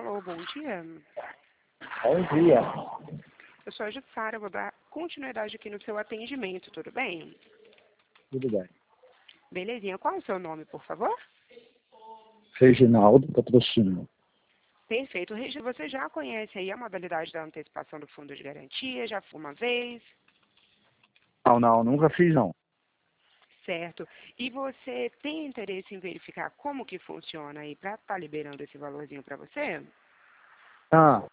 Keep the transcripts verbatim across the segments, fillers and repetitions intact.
Alô, bom dia. Bom dia. Eu sou a Jussara, vou dar continuidade aqui no seu atendimento, tudo bem? Tudo bem. Belezinha. Qual é o seu nome, por favor? Reginaldo Patrocínio. Perfeito. Regi, você já conhece aí a modalidade da antecipação do fundo de garantia? Já foi uma vez? Não, não, nunca fiz não. Certo. E você tem interesse em verificar como que funciona aí para estar liberando esse valorzinho para você? Ah,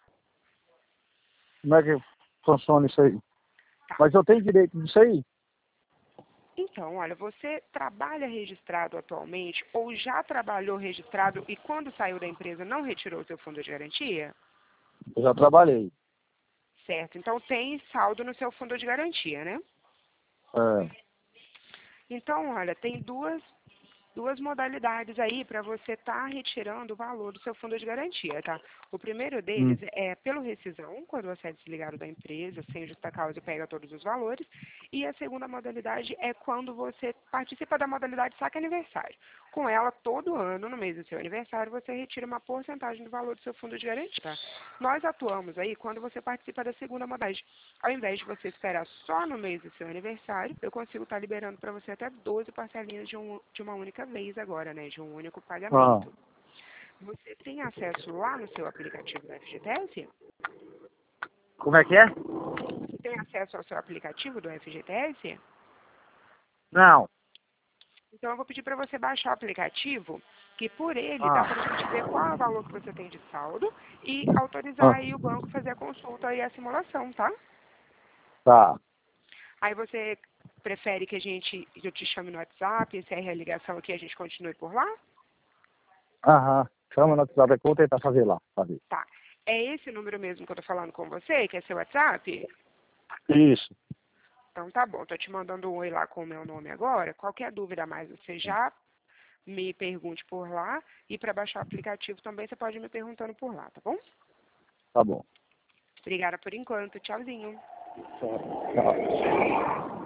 como é que funciona isso aí? Tá. Mas eu tenho direito disso aí? Então, olha, você trabalha registrado atualmente ou já trabalhou registrado e quando saiu da empresa não retirou o seu fundo de garantia? Eu já trabalhei. Certo. Então tem saldo no seu fundo de garantia, né? É. Então, olha, tem duas, duas modalidades aí para você estar retirando o valor do seu fundo de garantia, tá? O primeiro Hum. deles é pelo rescisão, quando você é desligado da empresa, sem justa causa e pega todos os valores. E a segunda modalidade é quando você participa da modalidade saque aniversário. Com ela, todo ano, no mês do seu aniversário, você retira uma porcentagem do valor do seu fundo de garantia, tá? Nós atuamos aí quando você participa da segunda modalidade. Ao invés de você esperar só no mês do seu aniversário, eu consigo estar liberando para você até doze parcelinhas de, um, de uma única vez agora, né? De um único Ah, pagamento. Você tem acesso lá no seu aplicativo do F G T S? como é que é? Você tem acesso ao seu aplicativo do F G T S? Não. Então eu vou pedir para você baixar o aplicativo, que por ele dá Ah, para a gente ver qual é o valor que você tem de saldo e autorizar ah, aí o banco a fazer a consulta e a simulação, tá? tá. Aí você prefere que a gente, eu te chame no WhatsApp, encerre a ligação aqui e a gente continue por lá? Aham. Chama no WhatsApp que eu vou tentar fazer lá. Fazer. Tá. É esse número mesmo que eu tô falando com você, que é seu WhatsApp? Isso. Então tá bom, tô te mandando um oi lá com o meu nome agora. Qualquer dúvida a mais você já me pergunte por lá. E para baixar o aplicativo também você pode ir me perguntando por lá, tá bom? Tá bom. Obrigada por enquanto. Tchauzinho. Tchau.